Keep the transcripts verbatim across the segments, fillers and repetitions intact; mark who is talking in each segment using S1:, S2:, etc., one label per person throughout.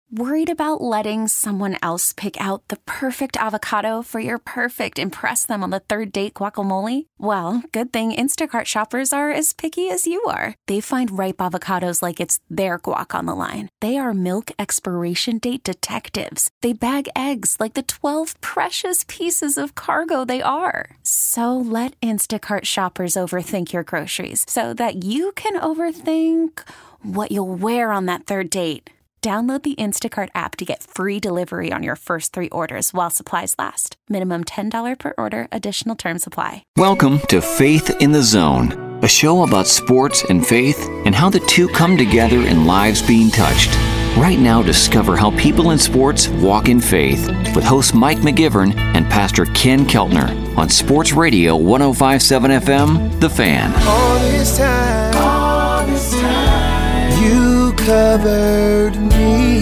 S1: Worried about letting someone else pick out the perfect avocado for your perfect impress them on the third date guacamole? Well, good thing Instacart shoppers are as picky as you are. They find ripe avocados like it's their guac on the line. They are milk expiration date detectives. They bag eggs like the twelve precious pieces of cargo they are. So let Instacart shoppers overthink your groceries so that you can overthink what you'll wear on that third date. Download the Instacart app to get free delivery on your first three orders while supplies last. Minimum ten dollars per order. Additional terms apply.
S2: Welcome to Faith in the Zone, a show about sports and faith and how the two come together in lives being touched. Right now, discover how people in sports walk in faith with host Mike McGivern and Pastor Ken Keltner on Sports Radio one oh five point seven F M, The Fan.
S3: All this time, all this time, you covered me.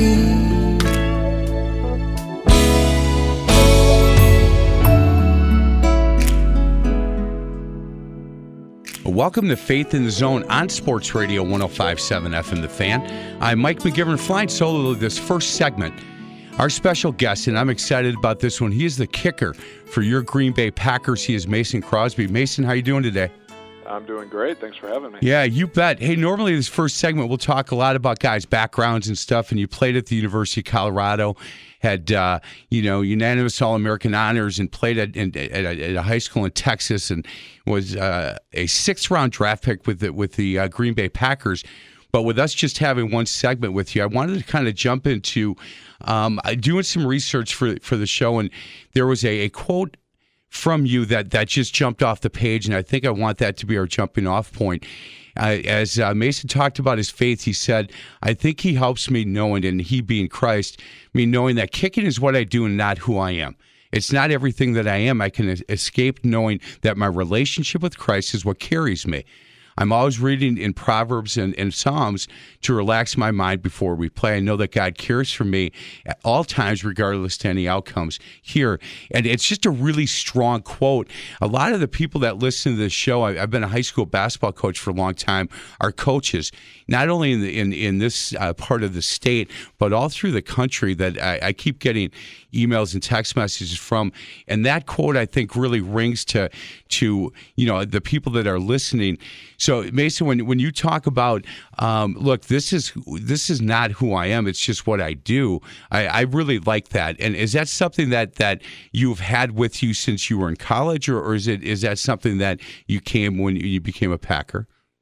S4: Welcome to Faith in the Zone on Sports Radio one oh five point seven F M, The Fan. I'm Mike McGivern, flying solo this first segment. Our special guest, and I'm excited about this one, he is the kicker for your Green Bay Packers. He is Mason Crosby. Mason, how you doing today?
S5: I'm doing great. Thanks for having me.
S4: Yeah, you bet. Hey, normally this first segment, we'll talk a lot about guys' backgrounds and stuff, and you played at the University of Colorado, had, uh, you know, unanimous All-American honors, and played at, in, at, a, at a high school in Texas, and was uh, a sixth-round draft pick with the, with the uh, Green Bay Packers. But with us just having one segment with you, I wanted to kind of jump into um, doing some research for for the show, and there was a, a quote from you that, that just jumped off the page, and I think I want that to be our jumping off point. Uh, as uh, Mason talked about his faith, he said, I think he helps me knowing, and he being Christ, me knowing that kicking is what I do and not who I am. It's not everything that I am. I can escape knowing that my relationship with Christ is what carries me. I'm always reading in Proverbs and, and Psalms to relax my mind before we play. I know that God cares for me at all times, regardless to any outcomes here. And it's just a really strong quote. A lot of the people that listen to this show, I, I've been a high school basketball coach for a long time, are coaches, not only in the, in, in this uh, part of the state, but all through the country that I, I keep getting emails and text messages from. And that quote, I think, really rings to, to you know, the people that are listening. So, Mason, when when you talk about, um, look, this is this is not who I am, it's just what I do, I, I really like that. And is that something that, that you've had with you since you were in college, or, or is it is that something that you came when you became a Packer?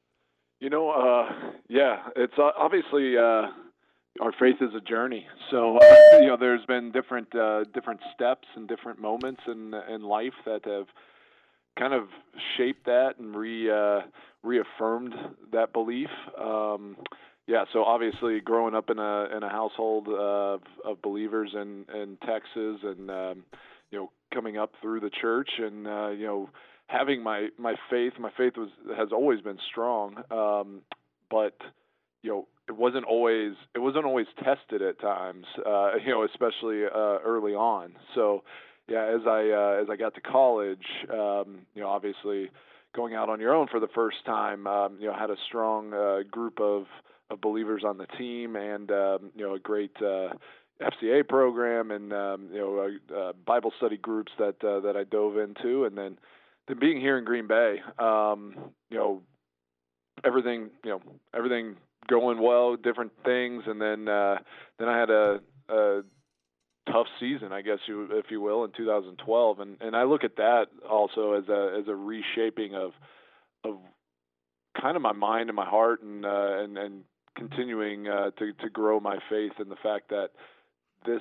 S5: You know, uh, yeah, it's uh, obviously uh, our faith is a journey. So, uh, you know, there's been different uh, different steps and different moments in in life that have kind of shaped that and re uh, reaffirmed that belief. Um, yeah, so obviously growing up in a in a household of, of believers in, in Texas, and um, you know, coming up through the church, and uh, you know, having my, my faith, my faith was has always been strong, um, but you know, it wasn't always it wasn't always tested at times, uh, you know, especially uh, early on. So. Yeah, as I uh, as I got to college, um, you know, obviously going out on your own for the first time, um, you know, had a strong uh, group of, of believers on the team, and um, you know, a great uh, F C A program, and um, you know, uh, uh, Bible study groups that uh, that I dove into, and then then being here in Green Bay, um, you know, everything you know everything going well, different things, and then uh, then I had a, a tough season, I guess you, if you will, in two thousand twelve, and and I look at that also as a as a reshaping of of kind of my mind and my heart, and uh, and and continuing uh, to to grow my faith in the fact that this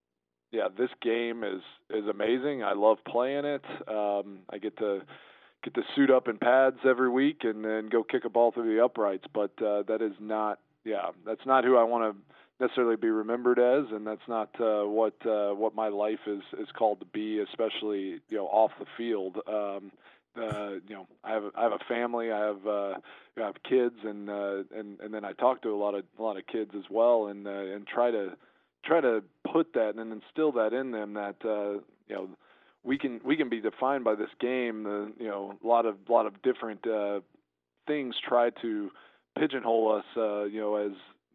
S5: yeah this game is is amazing. I love playing it. Um, I get to get to suit up in pads every week and then go kick a ball through the uprights, but uh, that is not yeah that's not who I want to necessarily be remembered as, and that's not uh, what uh, what my life is, is called to be, especially you know off the field. Um, uh, you know, I have I have a family, I have uh, I have kids, and uh, and and then I talk to a lot of a lot of kids as well, and uh, and try to try to put that and instill that in them, that uh, you know we can we can be defined by this game. The you know a lot of lot of different uh, things try to pigeonhole us, uh, you know as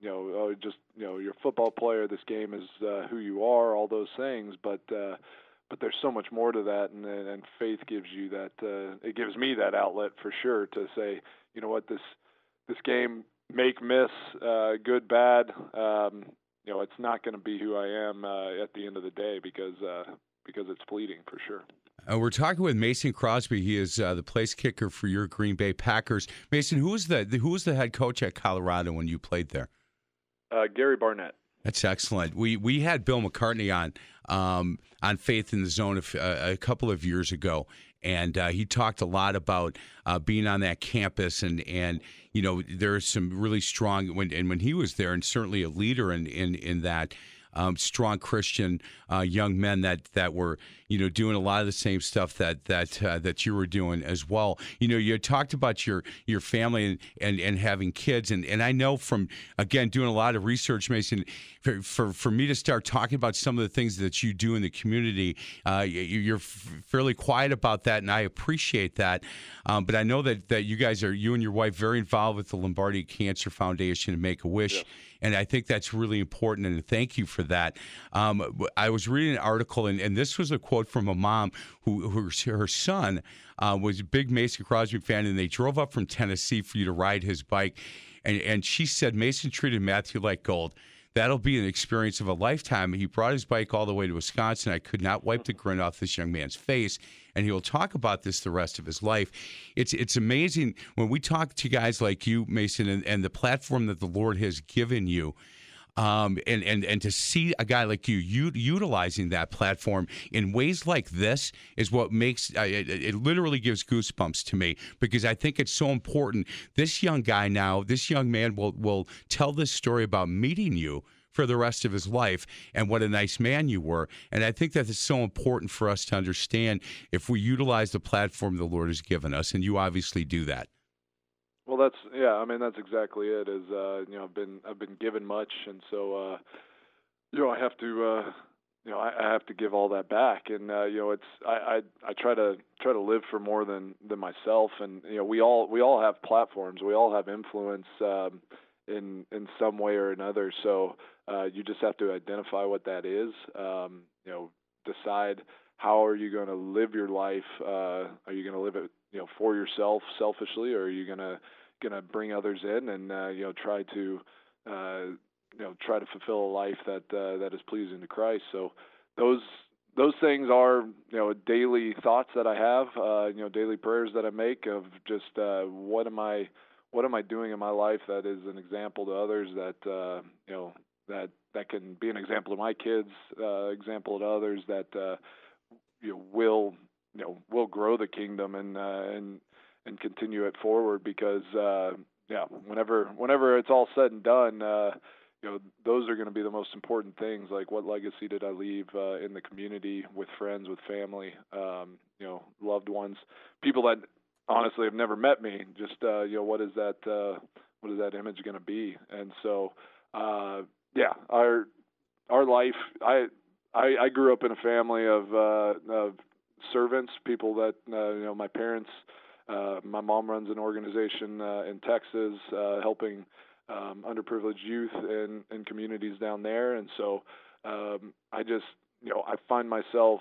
S5: you know, oh, just you know, you're a football player. This game is uh, who you are. All those things, but uh, but there's so much more to that, and and faith gives you that. Uh, it gives me that outlet for sure to say, you know what, this this game, make, miss, uh, good, bad. Um, you know, it's not going to be who I am uh, at the end of the day because uh, because it's fleeting for sure.
S4: Uh, we're talking with Mason Crosby. He is uh, the place kicker for your Green Bay Packers. Mason, who was the who was the head coach at Colorado when you played there?
S5: Uh, Gary Barnett.
S4: That's excellent. We we had Bill McCartney on um, on Faith in the Zone a, f- a couple of years ago, and uh, he talked a lot about uh, being on that campus, and and you know there's some really strong when and when he was there, and certainly a leader in in in that. Um, strong Christian uh, young men that, that were, you know, doing a lot of the same stuff that that uh, that you were doing as well. You know, you talked about your your family and, and, and having kids, and, and I know from again doing a lot of research, Mason, for, for for me to start talking about some of the things that you do in the community, uh, you're f- fairly quiet about that, and I appreciate that. Um, but I know that that you guys are you and your wife very involved with the Lombardi Cancer Foundation and Make a Wish.
S5: Yeah.
S4: And I think that's really important, and thank you for that. Um, I was reading an article, and, and this was a quote from a mom who, who her son uh, was a big Mason Crosby fan, and they drove up from Tennessee for you to ride his bike. And, and she said, Mason treated Matthew like gold. That'll be an experience of a lifetime. He brought his bike all the way to Wisconsin. I could not wipe the grin off this young man's face, and he'll talk about this the rest of his life. It's it's amazing when we talk to guys like you, Mason, and, and the platform that the Lord has given you. Um, and, and, and to see a guy like you, you utilizing that platform in ways like this is what makes uh, it, it literally gives goosebumps to me, because I think it's so important. This young guy now, this young man will will tell this story about meeting you for the rest of his life and what a nice man you were. And I think that it's so important for us to understand if we utilize the platform the Lord has given us, and you obviously do that.
S5: Well, that's yeah. I mean, that's exactly it. Is uh, you know, I've been I've been given much, and so uh, you know, I have to uh, you know, I, I have to give all that back. And uh, you know, it's I, I I try to try to live for more than than myself. And you know, we all we all have platforms. We all have influence um, in in some way or another. So uh, you just have to identify what that is. Um, you know, decide how are you going to live your life. Uh, are you going to live it, you know, for yourself selfishly, or are you gonna gonna bring others in and uh, you know try to uh, you know try to fulfill a life that uh, that is pleasing to Christ? So those those things are you know daily thoughts that I have, uh, you know daily prayers that I make of just uh, what am I what am I doing in my life that is an example to others, that uh, you know that that can be an example to my kids, uh, example to others, that uh, you know, will you know will grow the kingdom and uh, and and continue it forward, because uh, yeah whenever whenever it's all said and done, uh, you know those are going to be the most important things. Like, what legacy did I leave uh, in the community, with friends, with family, um, you know loved ones, people that honestly have never met me. Just uh, you know what is that uh, what is that image going to be? And so uh, yeah our our life I. I, I grew up in a family of, uh, of servants, people that, uh, you know, my parents, uh, my mom runs an organization uh, in Texas uh, helping um, underprivileged youth in, in communities down there. And so um, I just, you know, I find myself,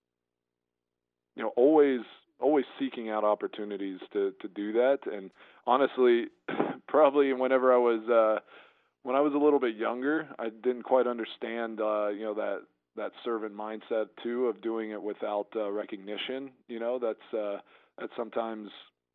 S5: you know, always, always seeking out opportunities to, to do that. And honestly, probably whenever I was, uh, when I was a little bit younger, I didn't quite understand, uh, you know, that, that servant mindset too, of doing it without uh, recognition. You know, that's uh, that's sometimes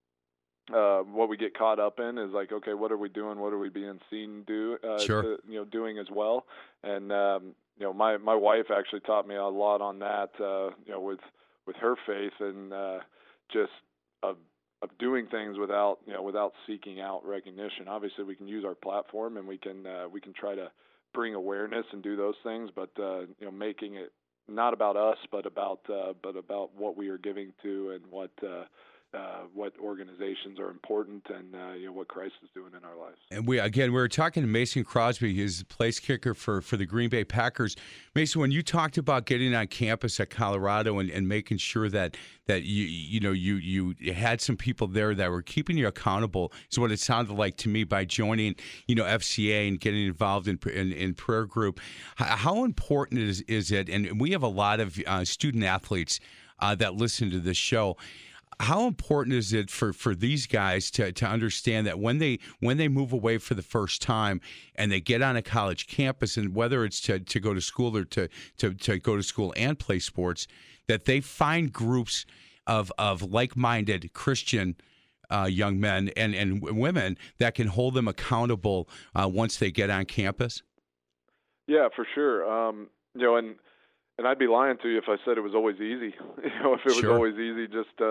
S5: uh, what we get caught up in, is like, okay, what are we doing? What are we being seen do? Uh,
S4: Sure.
S5: to, you know, doing as well. And um, you know, my my wife actually taught me a lot on that. Uh, you know, with with her faith, and uh, just of of doing things without you know without seeking out recognition. Obviously, we can use our platform, and we can uh, we can try to bring awareness and do those things, but uh, you know, making it not about us, but about uh, but about what we are giving to, and what uh, uh, what organizations are important and uh, you know what Christ is doing in our lives.
S4: And we again, we were talking to Mason Crosby, he's the place kicker for, for the Green Bay Packers. Mason, when you talked about getting on campus at Colorado and, and making sure that that you you know you you had some people there that were keeping you accountable, is what it sounded like to me by joining you know F C A and getting involved in in, in prayer group. How, how important is is it? And we have a lot of uh, student athletes uh, that listen to this show. How important is it for, for these guys to, to understand that when they when they move away for the first time and they get on a college campus, and whether it's to, to go to school or to, to, to go to school and play sports, that they find groups of of like-minded Christian uh, young men and, and women that can hold them accountable uh, once they get on campus?
S5: Yeah, for sure. Um, you know, and and I'd be lying to you if I said it was always easy. You know, if it was
S4: Sure.
S5: always easy just to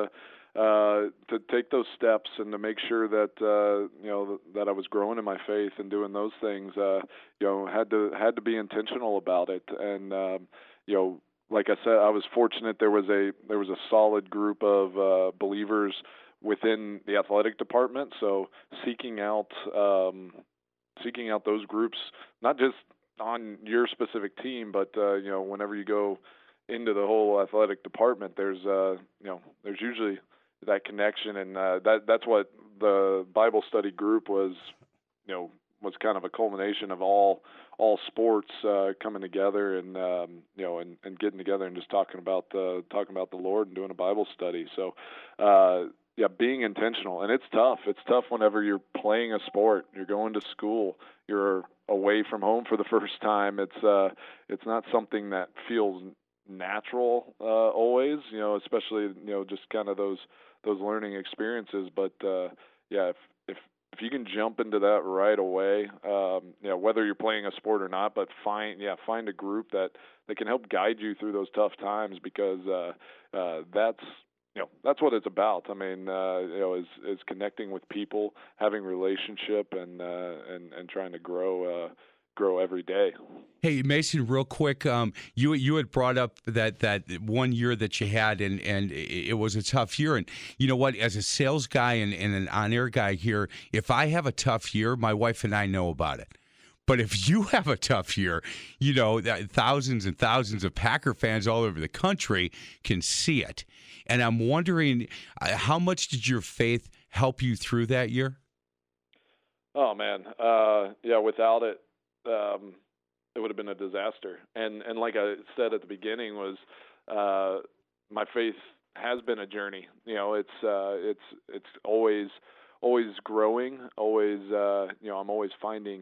S5: uh, to take those steps and to make sure that uh, you know that I was growing in my faith and doing those things. Uh, you know, had to had to be intentional about it. And um, you know, like I said, I was fortunate. There was a there was a solid group of uh, believers within the athletic department. So seeking out um, seeking out those groups, not just on your specific team, but uh, you know, whenever you go into the whole athletic department, there's uh, you know, there's usually that connection, and uh, that that's what the Bible study group was, you know, was kind of a culmination of all all sports uh, coming together and um, you know, and, and getting together and just talking about the talking about the Lord and doing a Bible study. So. Uh, Yeah, being intentional, and it's tough. It's tough whenever you're playing a sport, you're going to school, you're away from home for the first time. It's uh, it's not something that feels natural uh, always, you know, especially you know just kind of those those learning experiences. But uh, yeah, if if if you can jump into that right away, um, you know, whether you're playing a sport or not, but find yeah find a group that that can help guide you through those tough times, because uh, uh, that's. You know, that's what it's about. I mean, uh, you know, is is connecting with people, having relationship, and uh, and and trying to grow uh, grow every day.
S4: Hey, Mason, real quick, um, you you had brought up that, that one year that you had, and, and it was a tough year. And you know what? As a sales guy and, and an on-air guy here, if I have a tough year, my wife and I know about it. But if you have a tough year, you know, thousands and thousands of Packer fans all over the country can see it. And I'm wondering, uh, how much did your faith help you through that year?
S5: Oh, man. Uh, yeah, without it, um, it would have been a disaster. And and like I said at the beginning, was uh, my faith has been a journey. You know, it's uh, it's it's always always growing. Always, uh, you know, I'm always finding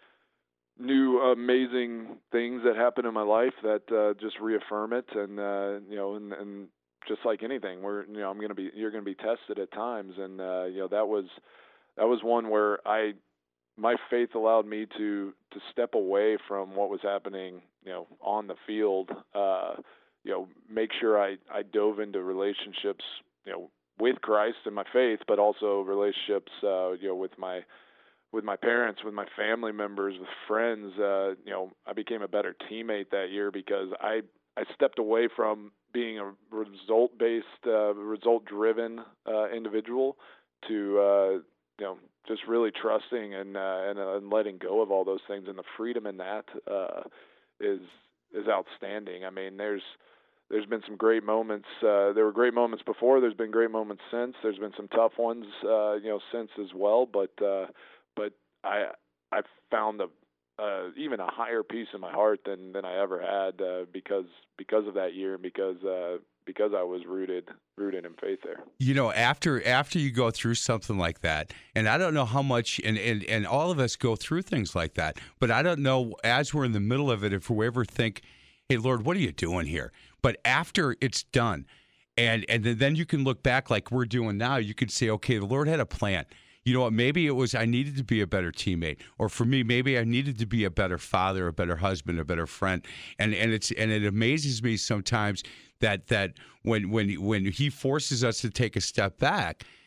S5: new amazing things that happen in my life that uh, just reaffirm it. And uh, you know, and, and just like anything, we're you know I'm gonna be you're gonna be tested at times, and uh, you know that was that was one where I my faith allowed me to to step away from what was happening, you know, on the field. Uh, you know, make sure I I dove into relationships, you know, with Christ and my faith, but also relationships, uh, you know, with my with my parents, with my family members, with friends. Uh, you know, I became a better teammate that year because I I stepped away from being a result-based, uh, result-driven uh, individual to uh, you know just really trusting and uh, and, uh, and letting go of all those things, and the freedom in that uh, is is outstanding. I mean, there's there's been some great moments. Uh, there were great moments before. There's been great moments since. There's been some tough ones, uh, you know, since as well. But uh, but I I found a uh, even a higher peace in my heart than, than I ever had uh, because because of that year, and because uh, because I was rooted rooted in faith there. You
S4: know, after after you go through something like that, and I don't know how much, and, and, and all of us go through things like that, but I don't know, as we're in the middle of it, if we ever think, hey, Lord, what are you doing here? But after it's done, and, and then you can look back like we're doing now, you could say, okay, the Lord had a plan. You know what, maybe it was I needed to be a better teammate, or for me, maybe I needed to be a better father, a better husband, a better friend. And and it's and it amazes me sometimes that that when when when he forces us to take a step back,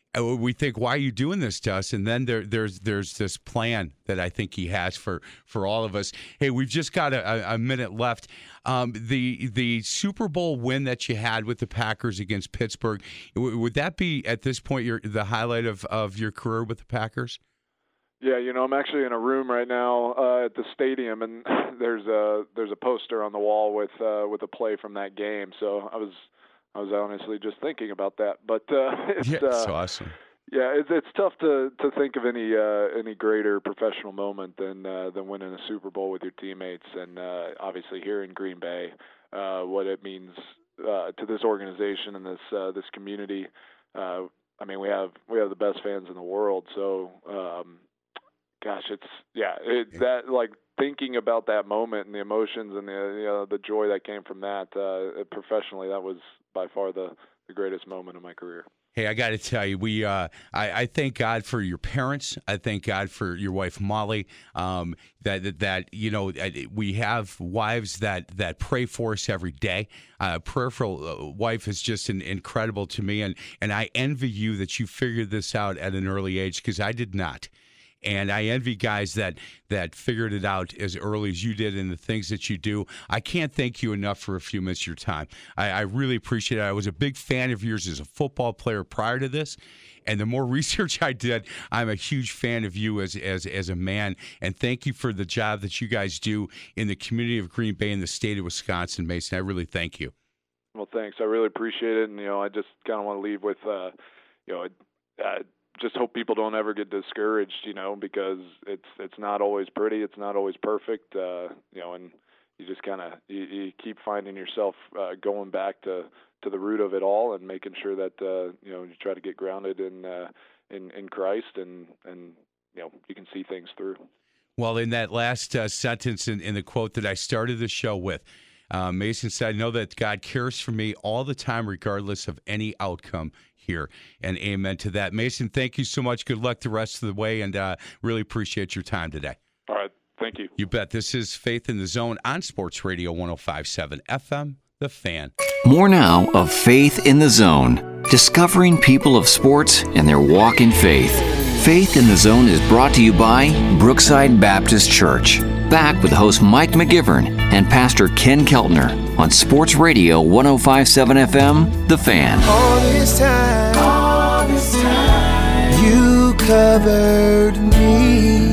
S4: we think, why are you doing this to us? And then there, there's there's this plan that I think he has for, for all of us. Hey, we've just got a, a minute left. Um, the the Super Bowl win that you had with the Packers against Pittsburgh, would that be at this point your the highlight of, of your career with the Packers?
S5: Yeah, you know, I'm actually in a room right now uh, at the stadium, and there's a there's a poster on the wall with uh, with a play from that game. So I was I was honestly just thinking about that. But uh, it's
S4: yeah,
S5: uh,
S4: that's awesome.
S5: Yeah, it's it's tough to, to think of any uh, any greater professional moment than uh, than winning a Super Bowl with your teammates, and uh, obviously here in Green Bay, uh, what it means uh, to this organization and this uh, this community. Uh, I mean, we have we have the best fans in the world, so. Um, Gosh, it's yeah, it, that like thinking about that moment and the emotions and the you know, the joy that came from that. Uh, professionally, that was by far the, the greatest moment of my career.
S4: Hey, I got to tell you, we uh, I, I thank God for your parents. I thank God for your wife Molly. Um, that, that that you know we have wives that that pray for us every day. Uh, prayerful wife is just an, incredible to me, and and I envy you that you figured this out at an early age because I did not. And I envy guys that that figured it out as early as you did and the things that you do. I can't thank you enough for a few minutes of your time. I, I really appreciate it. I was a big fan of yours as a football player prior to this. And the more research I did, I'm a huge fan of you as, as, as a man. And thank you for the job that you guys do in the community of Green Bay and the state of Wisconsin, Mason. I really thank you.
S5: Well, thanks. I really appreciate it. And, you know, I just kind of want to leave with, uh, you know, uh, just hope people don't ever get discouraged, you know, because it's it's not always pretty, it's not always perfect, uh, you know, and you just kind of you, you keep finding yourself uh, going back to, to the root of it all and making sure that uh, you know you try to get grounded in uh, in in Christ and and you know you can see things through.
S4: Well, in that last uh, sentence in, in the quote that I started the show with, uh, Mason said, "I know that God cares for me all the time, regardless of any outcome." Here and amen to that. Mason, thank you so much. Good luck the rest of the way, and uh, really appreciate your time today.
S5: All right. Thank you.
S4: You bet. This is Faith in the Zone on Sports Radio one oh five point seven F M, The Fan.
S2: More now of Faith in the Zone, discovering people of sports and their walk in faith. Faith in the Zone is brought to you by Brookside Baptist Church. Back with host Mike McGivern and Pastor Ken Keltner on Sports Radio one oh five point seven F M, The Fan.
S3: All this time, all this time, you covered me.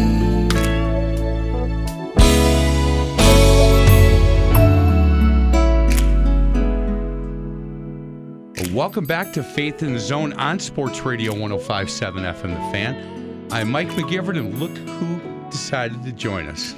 S4: Welcome back to Faith in the Zone on Sports Radio one oh five point seven F M, The Fan. I'm Mike McGivern, and look who decided to join us.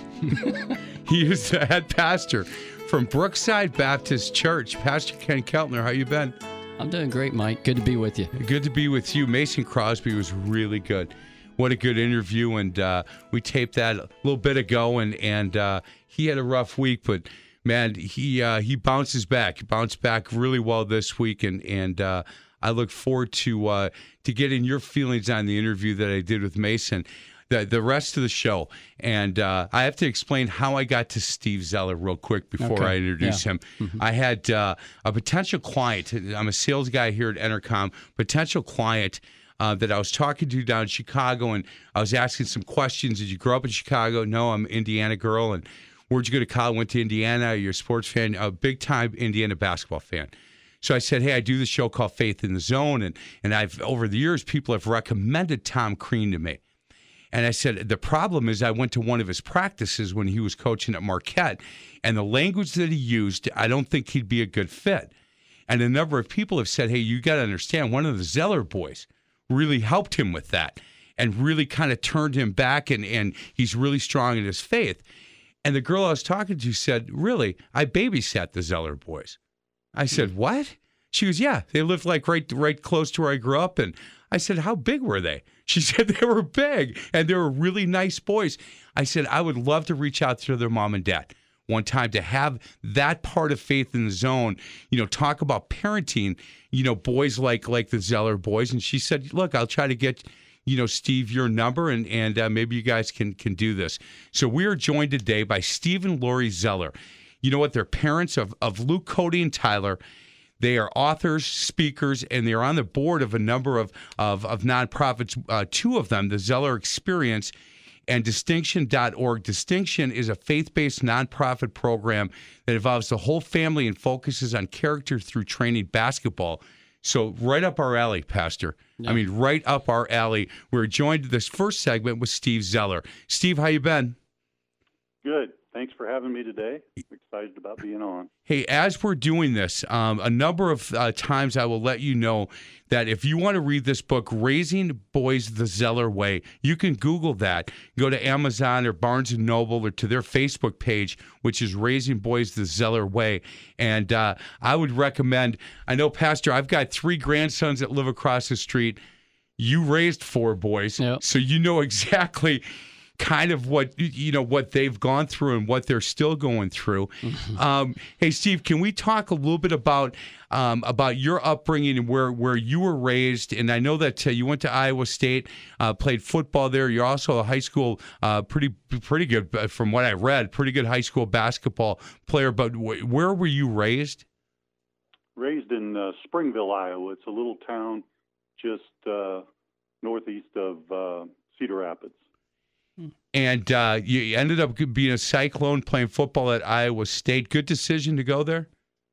S4: He is the head pastor from Brookside Baptist Church. Pastor Ken Keltner, how you been?
S6: I'm doing great, Mike. Good to be with you.
S4: Good to be with you. Mason Crosby was really good. What a good interview, and uh, we taped that a little bit ago, and and uh, he had a rough week, but man, he uh, he bounces back. He bounced back really well this week, and and uh, I look forward to uh, to getting your feelings on the interview that I did with Mason. The, the rest of the show. And uh, I have to explain how I got to Steve Zeller real quick before
S6: okay.
S4: I introduce
S6: yeah.
S4: him.
S6: Mm-hmm.
S4: I had uh, a potential client. I'm a sales guy here at Entercom. Potential client uh, that I was talking to down in Chicago, and I was asking some questions. Did you grow up in Chicago? No, I'm an Indiana girl. And where'd you go to college? Went to Indiana. You're a sports fan, a big-time Indiana basketball fan. So I said, hey, I do this show called Faith in the Zone, and and I've over the years, people have recommended Tom Crean to me. And I said, the problem is I went to one of his practices when he was coaching at Marquette, and the language that he used, I don't think he'd be a good fit. And a number of people have said, hey, you got to understand, one of the Zeller boys really helped him with that and really kind of turned him back, and, and he's really strong in his faith. And the girl I was talking to said, really, I babysat the Zeller boys. I said, what? She goes, yeah, they lived like right, right close to where I grew up. And I said, how big were they? She said they were big, and they were really nice boys. I said, I would love to reach out to their mom and dad one time to have that part of Faith in the Zone, you know, talk about parenting, you know, boys like like the Zeller boys. And she said, look, I'll try to get, you know, Steve, your number, and, and uh, maybe you guys can, can do this. So we are joined today by Steve and Lori Zeller. You know what? They're parents of, of Luke, Cody, and Tyler. They are authors, speakers, and they're on the board of a number of, of, of nonprofits, uh, two of them, the Zeller Experience and Distinction dot org. Distinction is a faith-based nonprofit program that involves the whole family and focuses on character through training basketball. So right up our alley, Pastor. Yeah. I mean, right up our alley. We're joined this first segment with Steve Zeller. Steve, how you been?
S7: Good. Thanks for having me today. I'm excited about being on.
S4: Hey, as we're doing this, um, a number of uh, times I will let you know that if you want to read this book, Raising Boys the Zeller Way, you can Google that. Go to Amazon or Barnes and Noble or to their Facebook page, which is Raising Boys the Zeller Way. And uh, I would recommend, I know, Pastor, I've got three grandsons that live across the street. You raised four boys, yep. So you know exactly kind of what you know what they've gone through and what they're still going through. Mm-hmm. Um, hey, Steve, can we talk a little bit about um, about your upbringing and where, where you were raised? And I know that uh, you went to Iowa State, uh, played football there. You're also a high school, uh, pretty pretty good from what I read, pretty good high school basketball player. But w- where were you raised?
S7: Raised in uh, Springville, Iowa. It's a little town just uh, northeast of uh, Cedar Rapids.
S4: And uh, you ended up being a Cyclone, playing football at Iowa State. Good decision to go there?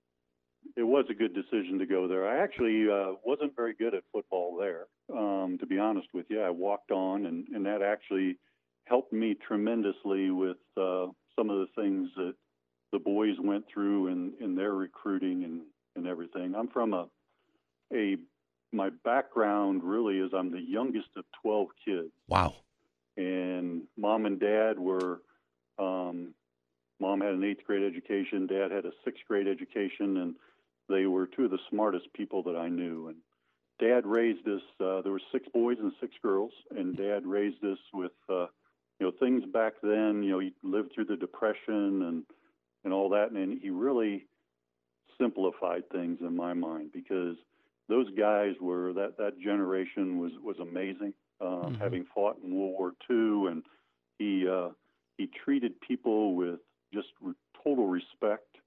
S7: It was a good decision to go there. I actually uh, wasn't very good at football there, um, to be honest with you. I walked on, and, and that actually helped me tremendously with uh, some of the things that the boys went through in, in their recruiting and, and everything. I'm from a, a, my background really is I'm the youngest of twelve kids.
S4: Wow.
S7: And mom and dad were, um, mom had an eighth grade education, dad had a sixth grade education, and they were two of the smartest people that I knew. And dad raised us, uh, there were six boys and six girls, and dad raised us with, uh, you know, things back then, you know, he lived through the Depression and, and all that, and he really simplified things in my mind because those guys were, that, that generation was, was amazing. Uh, mm-hmm. Having fought in World War Two, and he uh, he treated people with just re- total respect,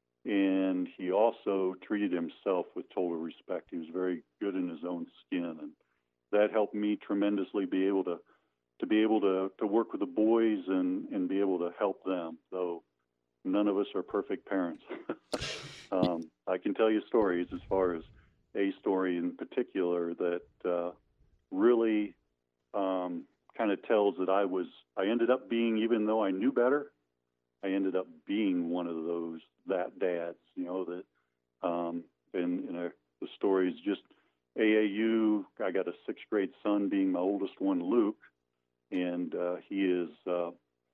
S7: and he also treated himself with total respect. He was very good in his own skin, and that helped me tremendously be able to to be able to, to work with the boys and, and be able to help them. Though none of us are perfect parents. um, I can tell you stories as far as a story in particular that uh, really. Um, kind of tells that I was, I ended up being, even though I knew better, I ended up being one of those, that dads, you know, that, um, and, and uh, the story is just A A U. I got a sixth grade son being my oldest one, Luke, and uh, he is, uh,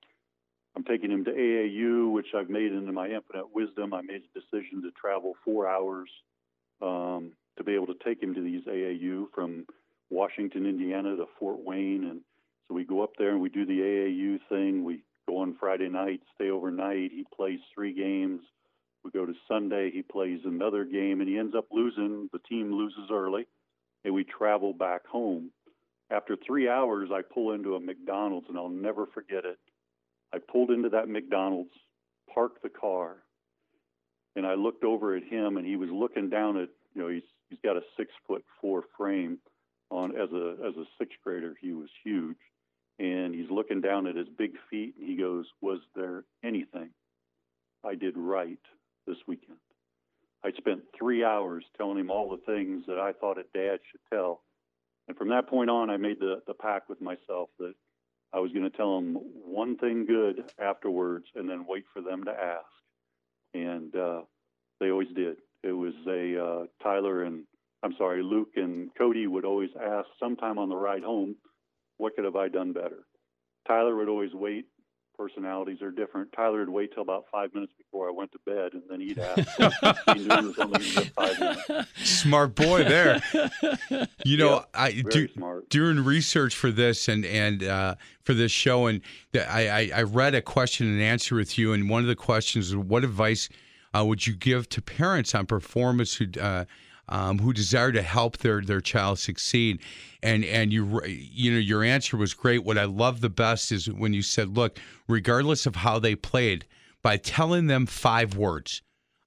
S7: I'm taking him to A A U, which I've made into my infinite wisdom. I made a decision to travel four hours um, to be able to take him to these A A U from Washington, Indiana to Fort Wayne. And so we go up there and we do the A A U thing. We go on Friday night, stay overnight. He plays three games. We go to Sunday. He plays another game, and he ends up losing. The team loses early, and we travel back home. After three hours, I pull into a McDonald's, and I'll never forget it. I pulled into that McDonald's, parked the car, and I looked over at him, and he was looking down at, you know, he's he's got a six foot four frame. On as a as a sixth grader, he was huge, and he's looking down at his big feet, and he goes, "Was there anything I did right this weekend?" I spent three hours telling him all the things that I thought a dad should tell, and from that point on, I made the the pact with myself that I was going to tell them one thing good afterwards, and then wait for them to ask, and uh, they always did. It was a uh, Tyler and I'm sorry, Luke and Cody would always ask sometime on the ride home, what could have I done better? Tyler would always wait. Personalities are different. Tyler would wait till about five minutes before I went to bed, and then he'd ask. He knew he was only going to get five minutes.
S4: Smart boy there. You know,
S7: yeah,
S4: I do, during research for this and and uh, for this show, and I, I, I read a question and answer with you, and one of the questions is, what advice uh, would you give to parents on performance who uh, Um, who desire to help their, their child succeed, and and you you know your answer was great. What I love the best is when you said, "Look, regardless of how they played, by telling them five words,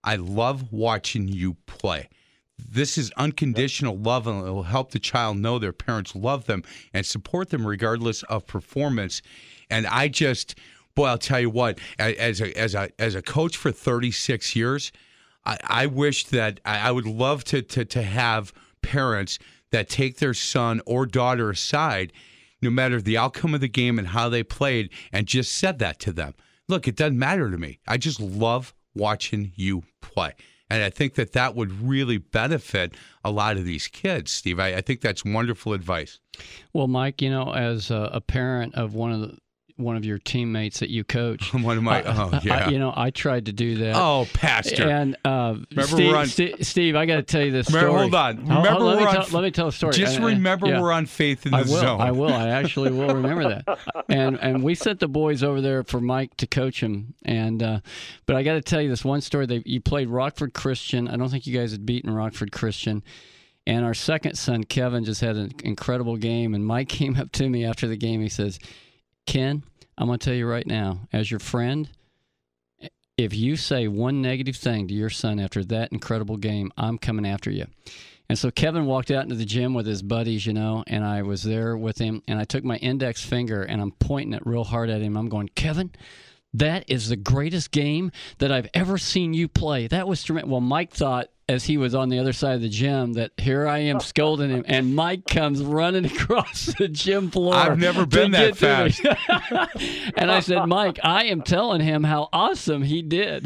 S4: I love watching you play. This is unconditional love, and it will help the child know their parents love them and support them regardless of performance. And I just, boy, I'll tell you what, as a as a as a coach for thirty-six years, I, I wish that I, I would love to to to have parents that take their son or daughter aside, no matter the outcome of the game and how they played, and just said that to them. Look, it doesn't matter to me. I just love watching you play. And I think that that would really benefit a lot of these kids, Steve. I, I think that's wonderful advice.
S6: Well, Mike, you know, as a, a parent of one of the one of your teammates that you coach.
S4: One of my,
S6: uh,
S4: oh, yeah.
S6: I, you know, I tried to do that.
S4: Oh, Pastor.
S6: And uh,
S4: remember
S6: Steve,
S4: we're on,
S6: Steve, Steve, I got to tell you this
S4: remember,
S6: story.
S4: Hold on. Remember
S6: hold, hold,
S4: we're
S6: let, me
S4: on,
S6: tell, let me tell a story.
S4: Just
S6: and,
S4: remember
S6: yeah.
S4: we're on Faith in the
S6: I will,
S4: Zone.
S6: I will. I actually will remember that. And and we sent the boys over there for Mike to coach him. And uh, but I got to tell you this one story. They you played Rockford Christian. I don't think you guys had beaten Rockford Christian. And our second son, Kevin, just had an incredible game. And Mike came up to me after the game. He says, Ken, I'm going to tell you right now, as your friend, if you say one negative thing to your son after that incredible game, I'm coming after you. And so Kevin walked out into the gym with his buddies, you know, and I was there with him, and I took my index finger, and I'm pointing it real hard at him. I'm going, Kevin, that is the greatest game that I've ever seen you play. That was tremendous. Well, Mike thought, as he was on the other side of the gym, that here I am scolding him, and Mike comes running across the gym floor.
S4: I've never been that fast.
S6: And I said, Mike, I am telling him how awesome he did.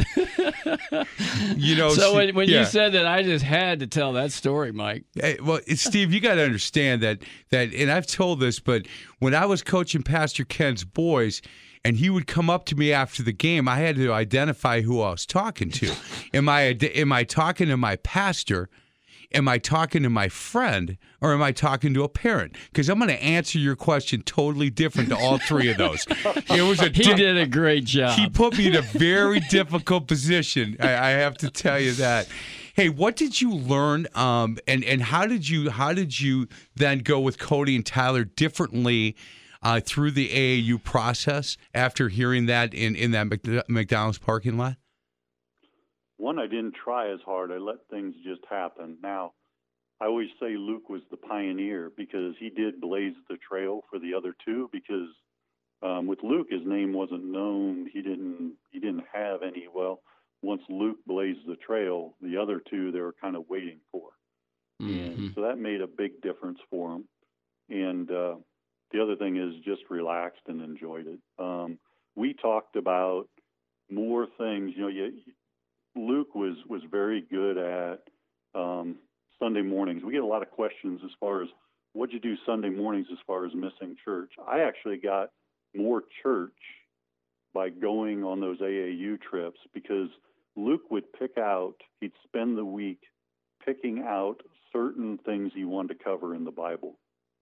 S4: You know,
S6: so when, when
S4: yeah.
S6: you said that, I just had to tell that story, Mike.
S4: Hey, well, Steve, you got to understand that, that, and I've told this, but when I was coaching Pastor Ken's boys, and he would come up to me after the game, I had to identify who I was talking to. Am I am I talking to my pastor? Am I talking to my friend? Or am I talking to a parent? Because I'm going to answer your question totally different to all three of those. It was a
S6: he
S4: di-
S6: did a great job.
S4: He put me in a very difficult position. I, I have to tell you that. Hey, what did you learn? Um, and and how did you how did you then go with Cody and Tyler differently? Uh, through the A A U process after hearing that in, in that McDonald's parking lot?
S7: One, I didn't try as hard. I let things just happen. Now, I always say Luke was the pioneer because he did blaze the trail for the other two because um, with Luke, his name wasn't known. He didn't he didn't have any. Well, once Luke blazed the trail, the other two they were kind of waiting for.
S6: Mm-hmm.
S7: And so that made a big difference for him. And uh, the other thing is just relaxed and enjoyed it. Um, we talked about more things. You know, you, Luke was, was very good at um, Sunday mornings. We get a lot of questions as far as what'd you do Sunday mornings as far as missing church. I actually got more church by going on those A A U trips because Luke would pick out, he'd spend the week picking out certain things he wanted to cover in the Bible.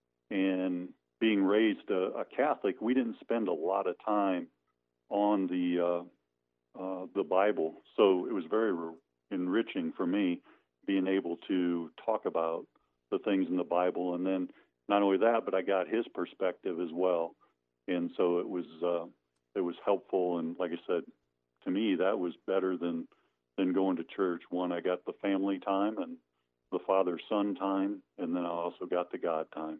S7: And being raised a, a Catholic, we didn't spend a lot of time on the uh, uh, the Bible, so it was very re- enriching for me being able to talk about the things in the Bible, and then not only that, but I got his perspective as well, and so it was uh, it was helpful. And like I said, to me, that was better than than going to church. One, I got the family time and the father-son time, and then I also got the God time.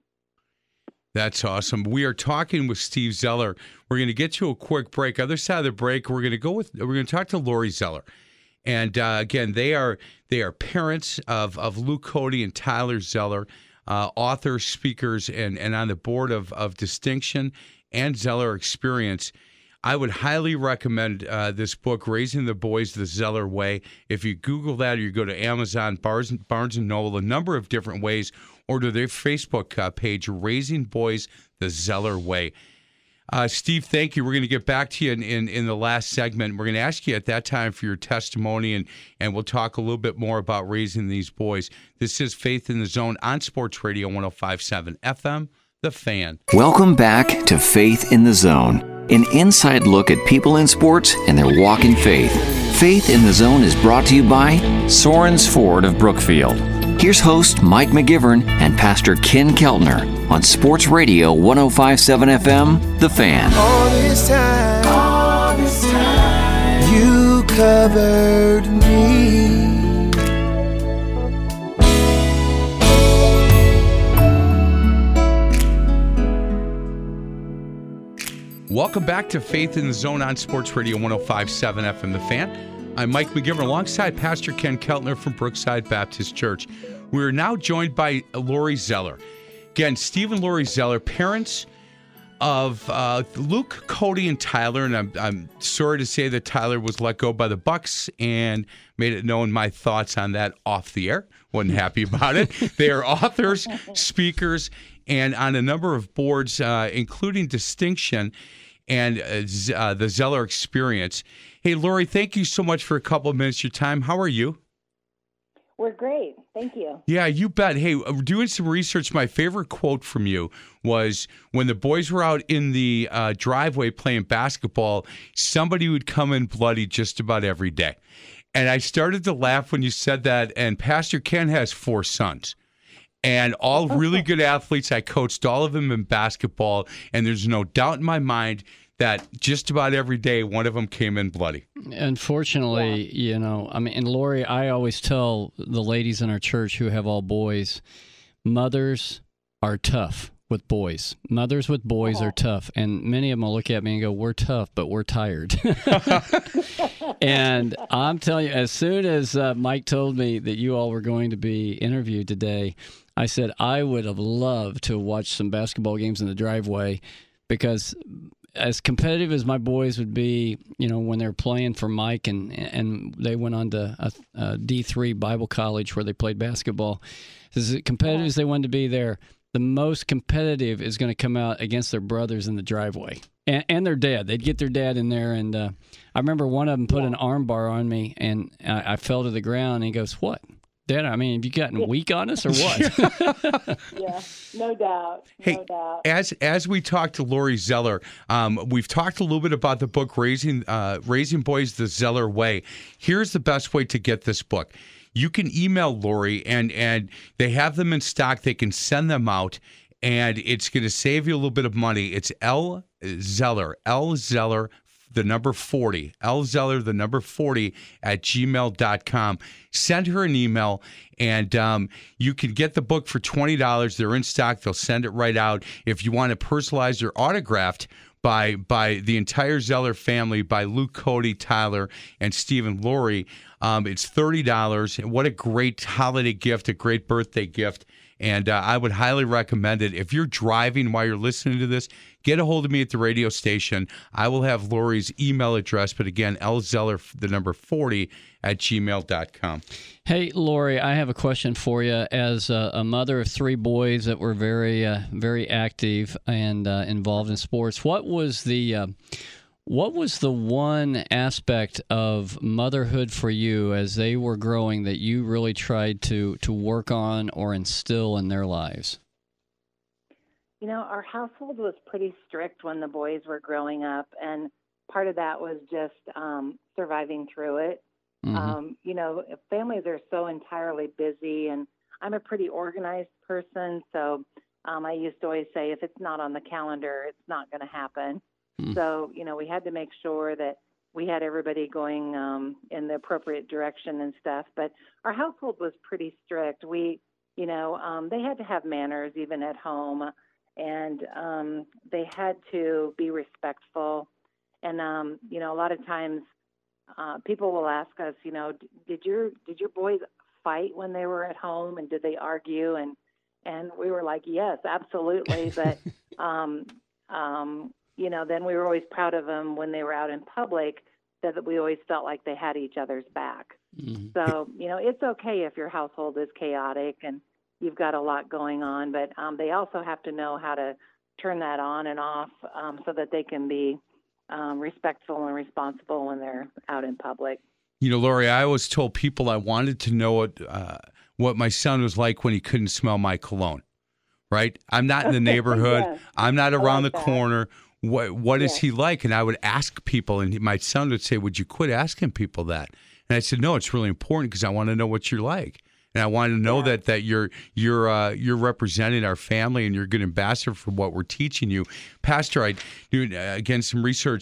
S4: That's awesome. We are talking with Steve Zeller. We're going to get to a quick break. Other side of the break, we're going to go with we're going to talk to Lori Zeller, and uh, again, they are they are parents of of Luke Cody and Tyler Zeller, uh, authors, speakers, and and on the board of of Distinction and Zeller Experience. I would highly recommend uh, this book, Raising the Boys the Zeller Way. If you Google that or you go to Amazon, Barnes, Barnes and Noble, a number of different ways, or to their Facebook uh, page, Raising Boys the Zeller Way. Uh, Steve, thank you. We're going to get back to you in, in, in the last segment. We're going to ask you at that time for your testimony, and, and we'll talk a little bit more about raising these boys. This is Faith in the Zone on Sports Radio one oh five point seven F M, The Fan.
S2: Welcome back to Faith in the Zone, an inside look at people in sports and their walk in faith. Faith in the Zone is brought to you by Sorens Ford of Brookfield. Here's host Mike McGivern and Pastor Ken Keltner on Sports Radio one oh five point seven F M, The Fan.
S3: All this time, all this time, you covered me.
S4: Welcome back to Faith in the Zone on Sports Radio one oh five point seven F M The Fan. I'm Mike McGivern alongside Pastor Ken Keltner from Brookside Baptist Church. We're now joined by Lori Zeller. Again, Steve and Lori Zeller, parents of uh, Luke, Cody, and Tyler. And I'm, I'm sorry to say that Tyler was let go by the Bucks and made it known my thoughts on that off the air. Wasn't happy about it. They are authors, speakers, and on a number of boards, uh, including Distinction and uh, uh, the Zeller Experience. Hey, Lori, thank you so much for a couple of minutes of your time. How are you?
S8: We're great. Thank you.
S4: Yeah, you bet. Hey, doing some research, my favorite quote from you was when the boys were out in the uh, driveway playing basketball, somebody would come in bloody just about every day. And I started to laugh when you said that, and Pastor Ken has four sons. And all really good athletes. I coached all of them in basketball, and there's no doubt in my mind that just about every day one of them came in bloody.
S6: Unfortunately, yeah. you know, I mean, and Lori, I always tell the ladies in our church who have all boys, mothers are tough with boys. Mothers with boys oh. are tough. And many of them will look at me and go, we're tough, but we're tired. And I'm telling you, as soon as uh, Mike told me that you all were going to be interviewed today, I said I would have loved to watch some basketball games in the driveway, because as competitive as my boys would be, you know, when they're playing for Mike, and and they went on to a, a D three Bible college where they played basketball, as competitive as they wanted to be there, the most competitive is going to come out against their brothers in the driveway. And, and their dad. They'd get their dad in there, and uh, I remember one of them put an arm bar on me, and I, I fell to the ground, and he goes, "What? Dad, I mean, have you gotten weak on us or what?"
S8: Yeah, no doubt. No
S4: hey,
S8: doubt.
S4: As as we talked to Lori Zeller, um, we've talked a little bit about the book, Raising uh, Raising Boys the Zeller Way. Here's the best way to get this book. You can email Lori, and, and they have them in stock. They can send them out, and it's going to save you a little bit of money. It's L Zeller, L Zeller, the number forty, L Zeller, the number forty at gmail dot com. Send her an email, and um, you can get the book for twenty dollars. They're in stock. They'll send it right out. If you want it personalized or autographed by by the entire Zeller family, by Luke, Cody, Tyler, and Stephen Lori, um, it's thirty dollars. What a great holiday gift, a great birthday gift. And uh, I would highly recommend it. If you're driving while you're listening to this, get a hold of me at the radio station. I will have Lori's email address, but again, L Zeller, the number forty at gmail dot com.
S6: Hey, Lori, I have a question for you. As a, a mother of three boys that were very, uh, very active and uh, involved in sports, what was the uh, what was the one aspect of motherhood for you as they were growing that you really tried to to work on or instill in their lives?
S8: You know, our household was pretty strict when the boys were growing up, and part of that was just um, surviving through it. Mm-hmm. Um, you know, families are so entirely busy, and I'm a pretty organized person, so um, I used to always say, if it's not on the calendar, it's not going to happen. Mm-hmm. So, you know, we had to make sure that we had everybody going um, in the appropriate direction and stuff. But our household was pretty strict. We, you know, um, they had to have manners even at home, and um, they had to be respectful. And, um, you know, a lot of times uh, people will ask us, you know, did your did your boys fight when they were at home, and did they argue? And and we were like, yes, absolutely. But, um, um, you know, then we were always proud of them when they were out in public, that we always felt like they had each other's back. Mm-hmm. So, you know, it's okay if your household is chaotic and you've got a lot going on, but um, they also have to know how to turn that on and off um, so that they can be um, respectful and responsible when they're out in public.
S4: You know, Lori, I always told people I wanted to know what, uh, what my son was like when he couldn't smell my cologne, right? I'm not in the neighborhood. Yes. I'm not around like the that. corner. What What is yes. he like? And I would ask people, and my son would say, would you quit asking people that? And I said, no, it's really important because I want to know what you're like. And I want to know yeah. that that you're you're uh, you're representing our family, and you're a good ambassador for what we're teaching you. Pastor, I do, uh, again, some research.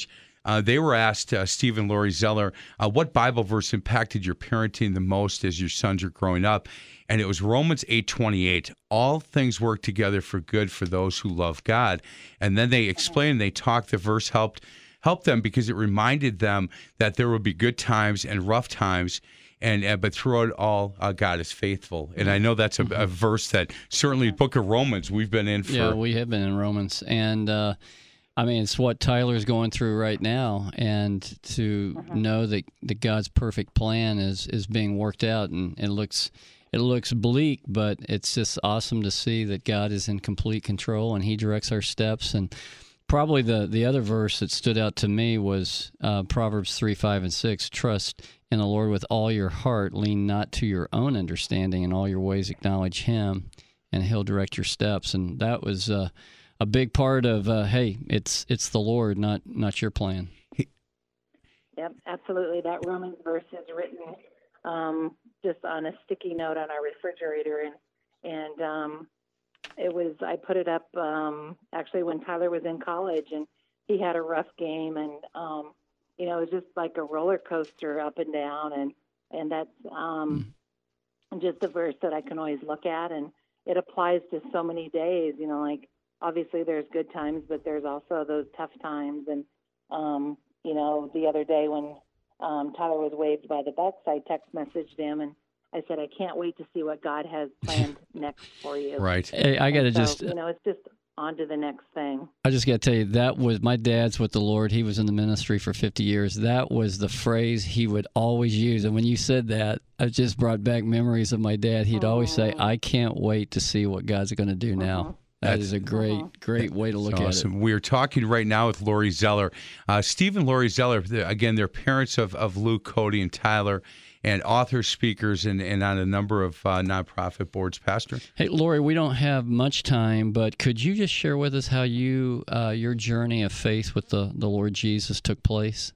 S4: Uh, they were asked, uh, Steve and Lori Zeller, uh, what Bible verse impacted your parenting the most as your sons are growing up? And it was Romans eight twenty-eight. All things work together for good for those who love God. And then they explained, they talked, the verse helped helped them because it reminded them that there would be good times and rough times. And uh, but through it all, uh, God is faithful. And I know that's a, a verse that certainly Book of Romans we've been in for.
S6: Yeah, we have been in Romans. And, uh, I mean, it's what Tyler's going through right now. And to uh-huh. know that, that God's perfect plan is, is being worked out, and it looks it looks bleak, but it's just awesome to see that God is in complete control and He directs our steps. And probably the, the other verse that stood out to me was uh, Proverbs three, five, and six. Trust in the Lord with all your heart. Lean not to your own understanding. In all your ways acknowledge Him, and He'll direct your steps. And that was uh, a big part of, uh, hey, it's it's the Lord, not not your plan.
S8: Yep, absolutely. That Romans verse is written um, just on a sticky note on our refrigerator. And, and um, it was, I put it up um, actually when Tyler was in college, and he had a rough game, and um, you know, it was just like a roller coaster up and down, and and that's um, mm. just a verse that I can always look at, and it applies to so many days. You know, like obviously there's good times, but there's also those tough times. And um, you know, the other day when um, Tyler was waived by the Bucks, I text messaged him and I said, I can't wait to see what God has planned next for you.
S4: Right.
S6: Hey, I got to
S8: so,
S6: just,
S8: you know, it's just on to the next thing.
S6: I just got to tell you, that was, my dad's with the Lord. He was in the ministry for fifty years. That was the phrase he would always use. And when you said that, I just brought back memories of my dad. He'd mm-hmm. always say, I can't wait to see what God's going to do mm-hmm. now. That That's, is a great, mm-hmm. great way to look
S4: awesome.
S6: at it.
S4: We are talking right now with Lori Zeller. Uh, Steve and Lori Zeller, again, they're parents of, of Luke, Cody, and Tyler, and authors, speakers, and, and on a number of uh, nonprofit boards. Pastor?
S6: Hey, Lori, we don't have much time, but could you just share with us how you uh, your journey of faith with the, the Lord Jesus took place?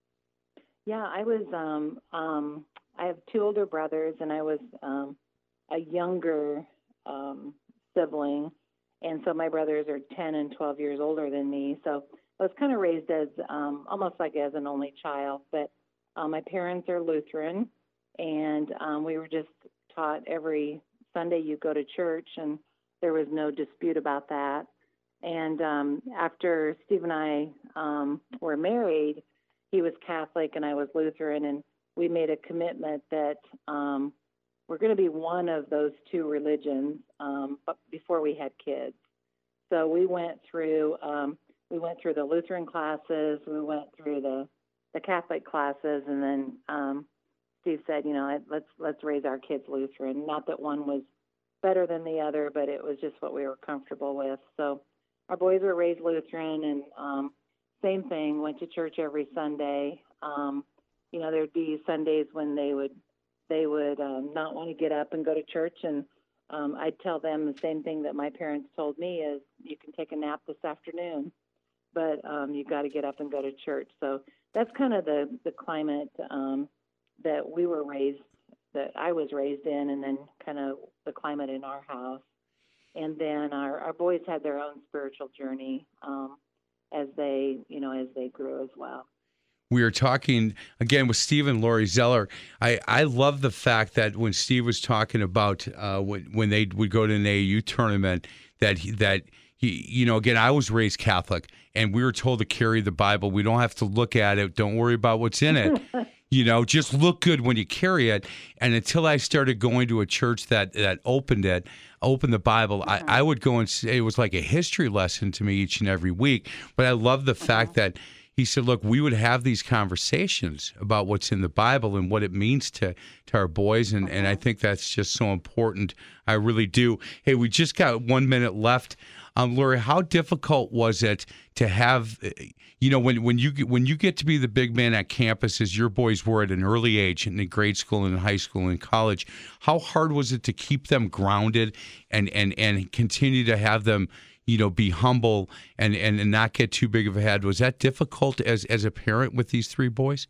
S8: Yeah, I was, um, um, I have two older brothers, and I was um, a younger um, sibling. And so my brothers are ten and twelve years older than me. So I was kind of raised as um, almost like as an only child. But um, my parents are Lutheran, and um, we were just taught every Sunday you go to church, and there was no dispute about that. And um, after Steve and I um, were married, he was Catholic and I was Lutheran, and we made a commitment that um, we're going to be one of those two religions um, but before we had kids. So we went through um, we went through the Lutheran classes, we went through the, the Catholic classes, and then um, Steve said, you know, let's let's raise our kids Lutheran. Not that one was better than the other, but it was just what we were comfortable with. So our boys were raised Lutheran, and um, same thing, went to church every Sunday. Um, you know, there'd be Sundays when they would they would um, not want to get up and go to church, and um, I'd tell them the same thing that my parents told me is, you can take a nap this afternoon, but um, you've got to get up and go to church. So that's kind of the, the climate um, that we were raised, that I was raised in, and then kind of the climate in our house. And then our, our boys had their own spiritual journey um, as they, you know, as they grew as well.
S4: We are talking, again, with Steve and Lori Zeller. I, I love the fact that when Steve was talking about uh, when, when they would go to an A A U tournament, that he, that he, you know, again, I was raised Catholic, and we were told to carry the Bible. We don't have to look at it. Don't worry about what's in it. You know, just look good when you carry it. And until I started going to a church that, that opened it, opened the Bible, uh-huh. I, I would go and say, it was like a history lesson to me each and every week. But I love the uh-huh. fact that he said, look, we would have these conversations about what's in the Bible and what it means to, to our boys. And, and I think that's just so important. I really do. Hey, we just got one minute left. Um, Lori, how difficult was it to have, you know, when, when you when you get to be the big man at campus, as your boys were at an early age in grade school and high school and college, how hard was it to keep them grounded and, and, and continue to have them, you know, be humble and, and, and not get too big of a head? Was that difficult as, as a parent with these three boys?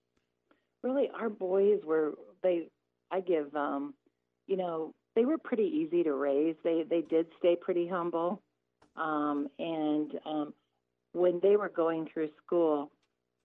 S8: Really, our boys were, they, I give, um, you know, they were pretty easy to raise. They, they did stay pretty humble. Um, and um, when they were going through school,